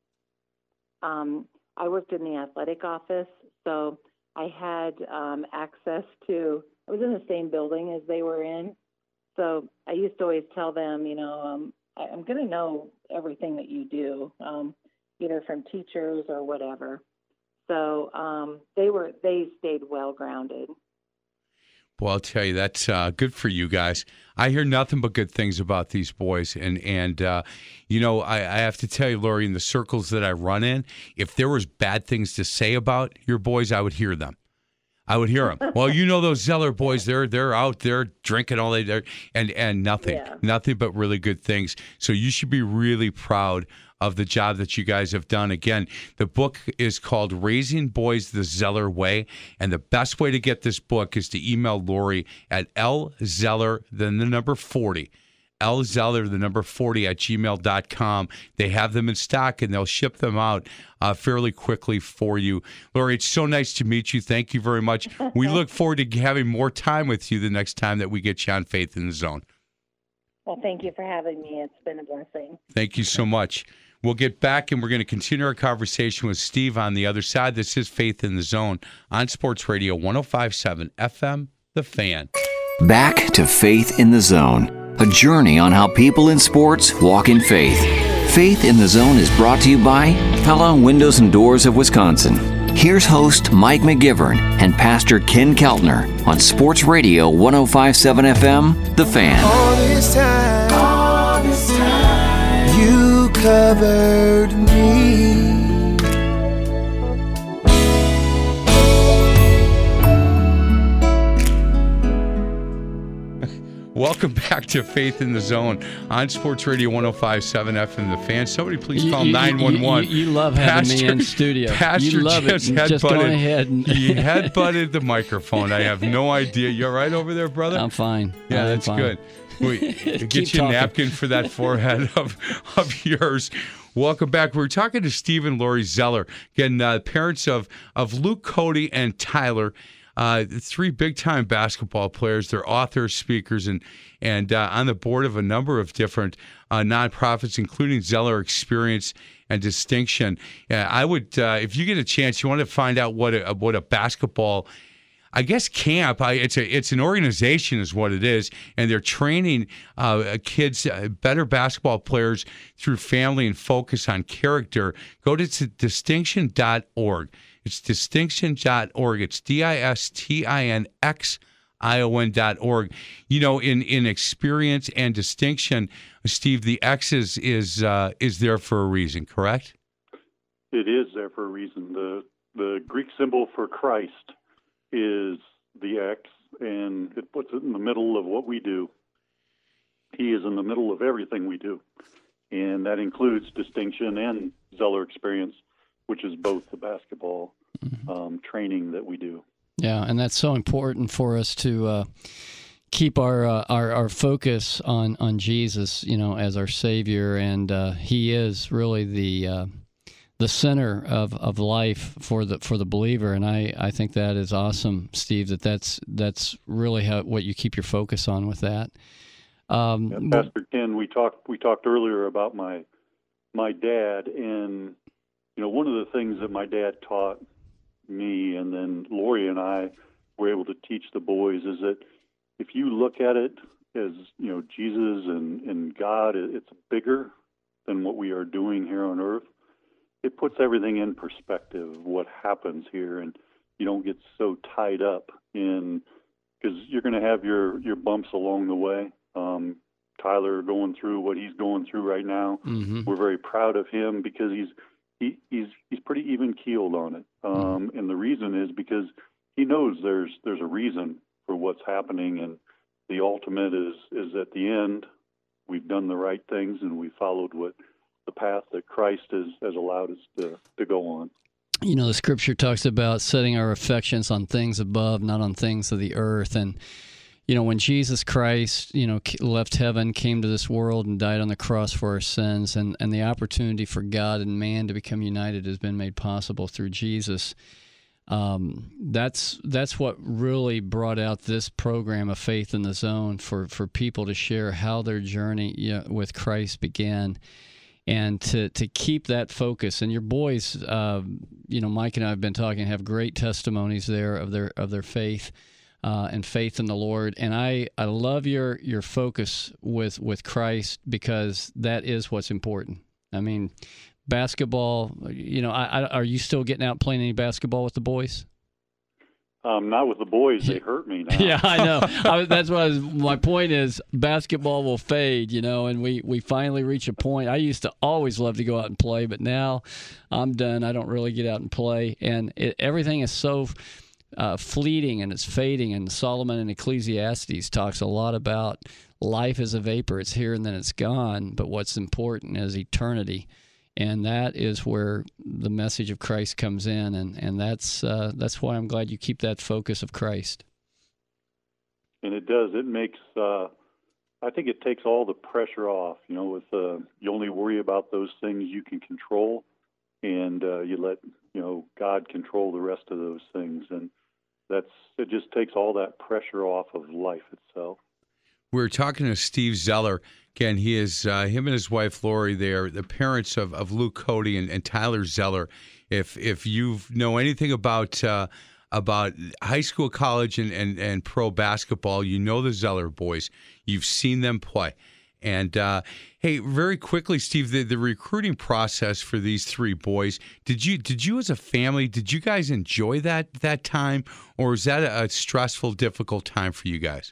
S8: um, I worked in the athletic office, so I had um, access to, I was in the same building as they were in. So I used to always tell them, you know, um, I, I'm going to know everything that you do, um, either from teachers or whatever. So um, they were, they stayed well grounded.
S4: Well, I'll tell you, that's uh, good for you guys. I hear nothing but good things about these boys. And, and uh, you know, I, I have to tell you, Lori, in the circles that I run in, if there was bad things to say about your boys, I would hear them. I would hear them. Well, you know those Zeller boys, they're they're out there drinking all day, there, and, and nothing,
S8: Yeah.
S4: nothing but really good things. So you should be really proud of the job that you guys have done. Again, the book is called Raising Boys the Zeller Way, and the best way to get this book is to email Lori at lzeller, then the number forty, lzeller, the number forty at gmail dot com. They have them in stock, and they'll ship them out uh, fairly quickly for you. Lori, it's so nice to meet you. Thank you very much. We look forward to having more time with you the next time that we get you on Faith in the Zone.
S8: Well, thank you for having me. It's been a blessing.
S4: Thank you so much. We'll get back and we're going to continue our conversation with Steve on the other side. This is Faith in the Zone on Sports Radio one oh five point seven F M, The Fan.
S2: Back to Faith in the Zone, a journey on how people in sports walk in faith. Faith in the Zone is brought to you by Pella Windows and Doors of Wisconsin. Here's host Mike McGivern and Pastor Ken Keltner on Sports Radio one oh five point seven F M, The Fan.
S3: All this time, all this time, you covered me.
S4: Welcome back to Faith in the Zone on Sports Radio one oh five point seven F M, The Fan. Somebody please call
S6: you,
S4: nine one one.
S6: You, you, you love having
S4: Pastor,
S6: me in studio.
S4: Pastor
S6: you love
S4: just
S6: it.
S4: head
S6: Just
S4: butted,
S6: go ahead. And
S4: he head-butted the microphone. I have no idea. You all right over there, brother?
S6: I'm fine.
S4: Yeah,
S6: I'm
S4: that's
S6: fine.
S4: good. Wait, get
S6: Keep
S4: you a
S6: talking.
S4: napkin for that forehead of, of yours. Welcome back. We're talking to Steve and Lori Zeller. Again, uh, parents of, of Luke, Cody, and Tyler. Uh, three big-time basketball players. They're authors, speakers, and and uh, on the board of a number of different uh, nonprofits, including Zeller Experience and Distinction. Uh, I would, uh, if you get a chance, you want to find out what a, what a basketball, I guess camp. I, it's a it's an organization, is what it is, and they're training uh, kids, uh, better basketball players through family and focus on character. Go to distinction dot org. It's distinction dot org. It's D I S T I N X I O N dot org. You know, in, in experience and distinction, Steve, the X is is uh, is there for a reason, correct?
S7: It is there for a reason. The the Greek symbol for Christ is the X, and it puts it in the middle of what we do. He is in the middle of everything we do, and that includes distinction and Zeller Experience, which is both the basketball mm-hmm. um, training that we do.
S6: Yeah, and that's so important for us to uh, keep our, uh, our our focus on, on Jesus, you know, as our Savior, and uh, He is really the uh, the center of, of life for the for the believer. And I, I think that is awesome, Steve. That that's that's really how what you keep your focus on with that. Um,
S7: yeah, Pastor Ken, we talked we talked earlier about my my dad, and you know, one of the things that my dad taught me, and then Lori and I were able to teach the boys, is that if you look at it as, you know, Jesus and, and God, it's bigger than what we are doing here on earth. It puts everything in perspective of what happens here, and you don't get so tied up in, because you're going to have your, your bumps along the way. Um, Tyler going through what he's going through right now. Mm-hmm. We're very proud of him because he's He, he's he's pretty even keeled on it, um, and the reason is because he knows there's there's a reason for what's happening, and the ultimate is is at the end we've done the right things and we followed what the path that Christ has, has allowed us to, to go on.
S6: You know, the Scripture talks about setting our affections on things above, not on things of the earth, and you know, when Jesus Christ, you know, left heaven, came to this world and died on the cross for our sins, and, and the opportunity for God and man to become united has been made possible through Jesus. Um, that's that's what really brought out this program of Faith in the Zone for, for people to share how their journey, you know, with Christ began. and to to keep that focus. And your boys, uh, you know, Mike and I have been talking, have great testimonies there of their of their faith uh, and faith in the Lord. And I, I love your your focus with with Christ, because that is what's important. I mean, basketball. You know, I, I, are you still getting out playing any basketball with the boys?
S7: Um, not with the boys. They hurt me now.
S6: Yeah, I know. I, that's what I was, my point is. Basketball will fade, you know, and we, we finally reach a point. I used to always love to go out and play, but now I'm done. I don't really get out and play, and it, everything is so uh, fleeting and it's fading. And Solomon in Ecclesiastes talks a lot about life as a vapor. It's here and then it's gone, but what's important is eternity. And that is where the message of Christ comes in, and, and that's uh, that's why I'm glad you keep that focus of Christ.
S7: And it does. It makes, uh, I think it takes all the pressure off. You know, with uh, you only worry about those things you can control, and uh, you let, you know, God control the rest of those things. And that's it just takes all that pressure off of life itself.
S4: We were talking to Steve Zeller. Again, he is uh, him and his wife Lori. They are the parents of, of Luke Cody and, and Tyler Zeller. If if you know anything about uh, about high school, college, and, and, and pro basketball, you know the Zeller boys. You've seen them play. And uh, hey, very quickly, Steve, the, the recruiting process for these three boys. Did you did you as a family, did you guys enjoy that that time, or is that a, a stressful, difficult time for you guys?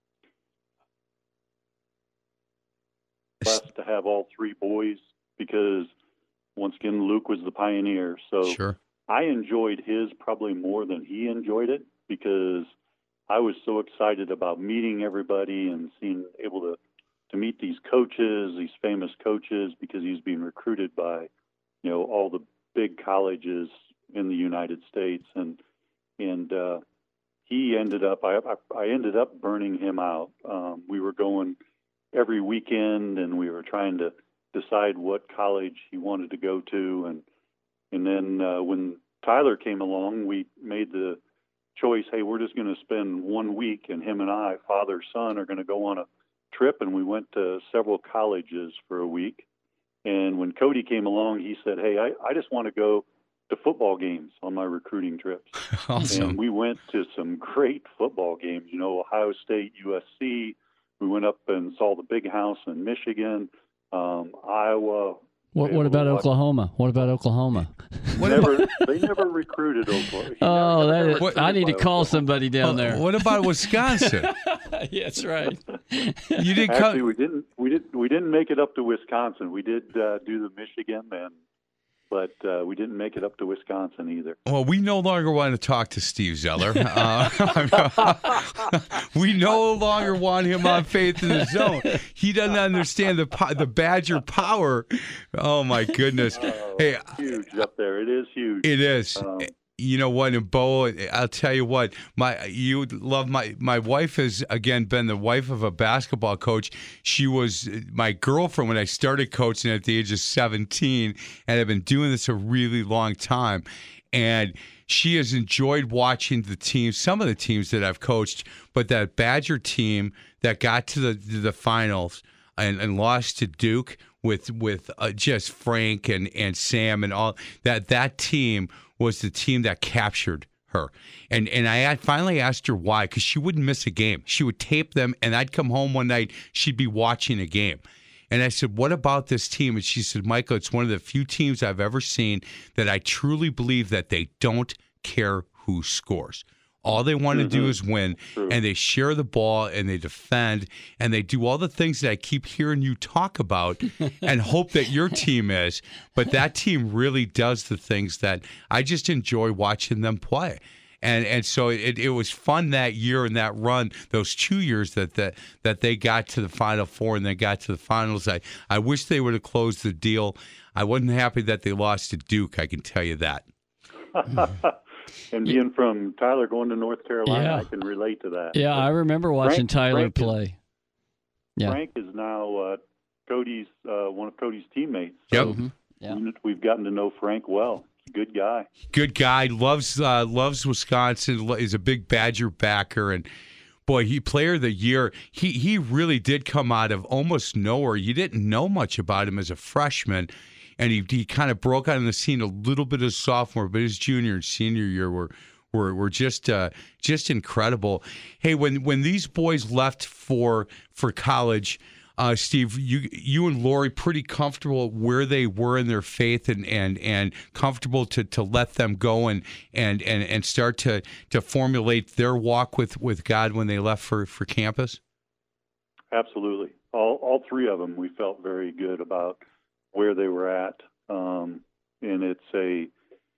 S7: Blessed to have all three boys, because once again Luke was the pioneer, so
S4: sure.
S7: I enjoyed his probably more than he enjoyed it, because I was so excited about meeting everybody and seeing able to to meet these coaches, these famous coaches, because he's being recruited by, you know, all the big colleges in the United States, and and uh, he ended up I, I I ended up burning him out. Um, we were going every weekend, and we were trying to decide what college he wanted to go to, and and then uh, when Tyler came along, we made the choice, hey, we're just going to spend one week, and him and I, father, son, are going to go on a trip, and we went to several colleges for a week. And when Cody came along, he said, hey, I, I just want to go to football games on my recruiting trips.
S4: Awesome.
S7: And we went to some great football games, you know, Ohio State, U S C. We went up and saw the Big House in Michigan, um, Iowa.
S6: What, what about Oklahoma? What about Oklahoma?
S7: Never, they never recruited Oklahoma.
S6: Oh,
S7: that
S6: is, what, I need to call Oklahoma. somebody down
S4: uh,
S6: there.
S4: What about Wisconsin?
S6: Yeah, that's right.
S4: You didn't
S7: Actually,
S4: come...
S7: we didn't. We didn't. We didn't make it up to Wisconsin. We did uh, do the Michigan, and but uh, we didn't make it up to Wisconsin either.
S4: Well, we no longer want to talk to Steve Zeller. Uh, we no longer want him on Faith in the Zone. He doesn't understand the the Badger power. Oh my goodness!
S7: Oh,
S4: hey,
S7: huge up there. It is huge.
S4: It is.
S7: Um,
S4: You know what, and Bo, I'll tell you what, my you love my my wife has again been the wife of a basketball coach. She was my girlfriend when I started coaching at the age of seventeen, and I've been doing this a really long time. And she has enjoyed watching the teams, some of the teams that I've coached, but that Badger team that got to the the finals and, and lost to Duke with with uh, just Frank and, and Sam and all that that team was the team that captured her. And and I finally asked her why, because she wouldn't miss a game. She would tape them, and I'd come home one night, she'd be watching a game. And I said, what about this team? And she said, Michael, it's one of the few teams I've ever seen that I truly believe that they don't care who scores. All they want mm-hmm. to do is win, True. And they share the ball, and they defend, and they do all the things that I keep hearing you talk about and hope that your team is. But that team really does the things that I just enjoy watching them play. And and so it, it was fun that year and that run, those two years that, that that they got to the Final Four and they got to the finals. I, I wish they would have closed the deal. I wasn't happy that they lost to Duke, I can tell you that.
S7: And being from Tyler going to North Carolina,
S6: yeah.
S7: I can relate to that.
S6: Yeah,
S7: but
S6: I remember watching
S7: Frank,
S6: Tyler
S7: Frank
S6: play.
S7: Is,
S6: yeah.
S7: Frank is now uh, Cody's uh, one of Cody's teammates.
S4: Yep.
S7: So
S6: mm-hmm. yeah.
S7: We've gotten to know Frank well. He's a good guy.
S4: Good guy. Loves uh, loves Wisconsin. Is a big Badger backer. And boy, he player of the year. He he really did come out of almost nowhere. You didn't know much about him as a freshman, and he he kind of broke out on the scene a little bit as sophomore, but his junior and senior year were were were just uh, just incredible. Hey, when when these boys left for for college. Uh, Steve, you you and Lori pretty comfortable where they were in their faith and, and, and comfortable to, to let them go and and, and, and start to, to formulate their walk with, with God when they left for, for campus?
S7: Absolutely. All all three of them, we felt very good about where they were at. Um, and it's a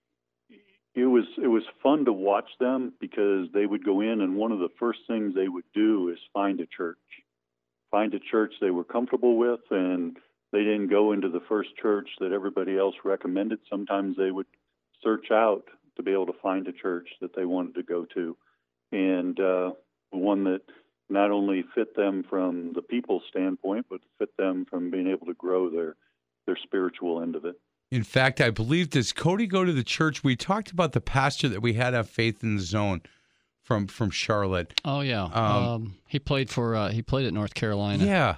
S7: it was it was fun to watch them because they would go in and one of the first things they would do is find a church. Find a church they were comfortable with, and they didn't go into the first church that everybody else recommended. Sometimes they would search out to be able to find a church that they wanted to go to, and uh, one that not only fit them from the people standpoint, but fit them from being able to grow their their spiritual end of it.
S4: In fact, I believe, does Cody go to the church? We talked about the pastor that we had on Faith in the Zone. From from Charlotte.
S6: Oh yeah, um, um, he played for uh, he played at North Carolina.
S4: Yeah.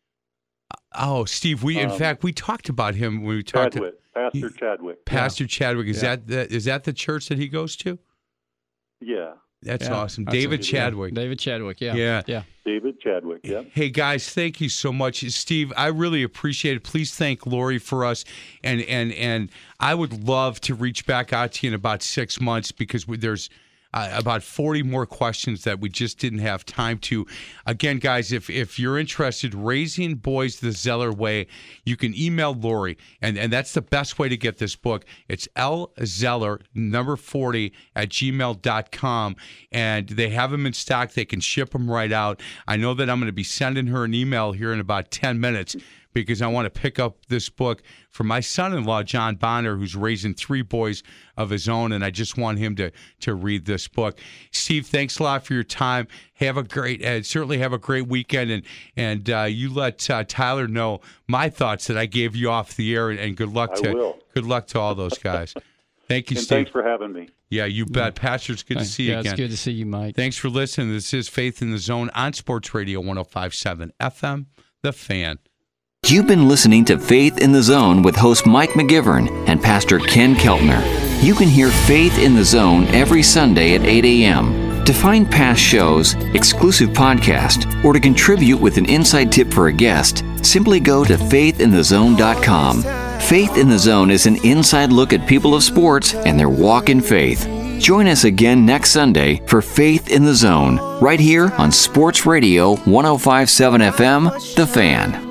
S4: Oh, Steve, we in um, fact we talked about him when we talked
S7: Chadwick,
S4: to
S7: Pastor Chadwick.
S4: Pastor
S7: yeah.
S4: Chadwick. Is
S7: yeah.
S4: that the, is that the church that he goes to?
S7: Yeah.
S4: That's
S6: yeah.
S4: awesome.
S6: That's
S4: David
S6: a,
S4: Chadwick.
S6: David Chadwick. Yeah.
S4: Yeah.
S6: Yeah.
S7: David Chadwick. Yeah.
S4: Hey guys, thank you so much, Steve. I really appreciate it. Please thank Lori for us, and and and I would love to reach back out to you in about six months because we, there's. Uh, about forty more questions that we just didn't have time to. Again, guys, if if you're interested, Raising Boys the Zeller Way, you can email Lori, and, and that's the best way to get this book. It's lzeller, number forty, at gmail dot com, and they have them in stock. They can ship them right out. I know that I'm going to be sending her an email here in about ten minutes, because I want to pick up this book for my son-in-law, John Bonner, who's raising three boys of his own, and I just want him to to read this book. Steve, thanks a lot for your time. Have a great, uh, certainly have a great weekend, and and uh, you let uh, Tyler know my thoughts that I gave you off the air, and, and good luck
S7: I
S4: to
S7: will.
S4: good luck to all those guys. Thank you,
S7: and
S4: Steve.
S7: Thanks for having me.
S4: Yeah, you bet. Pastor, it's good to see you
S6: yeah,
S4: again.
S6: It's good to see you, Mike.
S4: Thanks for listening. This is Faith in the Zone on Sports Radio one oh five point seven F M, The Fan.
S2: You've been listening to Faith in the Zone with host Mike McGivern and Pastor Ken Keltner. You can hear Faith in the Zone every Sunday at eight a.m. To find past shows, exclusive podcast, or to contribute with an inside tip for a guest, simply go to faith in the zone dot com. Faith in the Zone is an inside look at people of sports and their walk in faith. Join us again next Sunday for Faith in the Zone, right here on Sports Radio one oh five point seven F M, The Fan.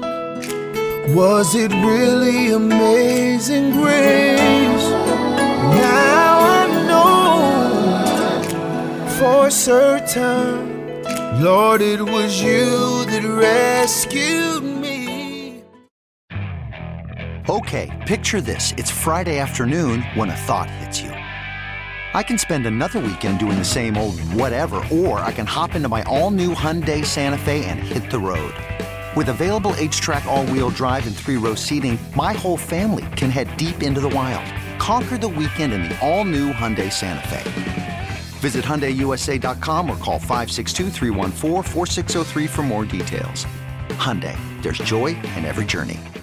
S3: Was it really amazing grace? Now I know for certain, Lord, it was you that rescued me.
S9: Okay, picture this. It's Friday afternoon when a thought hits you. I can spend another weekend doing the same old whatever, or I can hop into my all-new Hyundai Santa Fe and hit the road. With available H-Track all-wheel drive and three-row seating, my whole family can head deep into the wild. Conquer the weekend in the all-new Hyundai Santa Fe. Visit Hyundai U S A dot com or call five six two, three one four, four six zero three for more details. Hyundai, there's joy in every journey.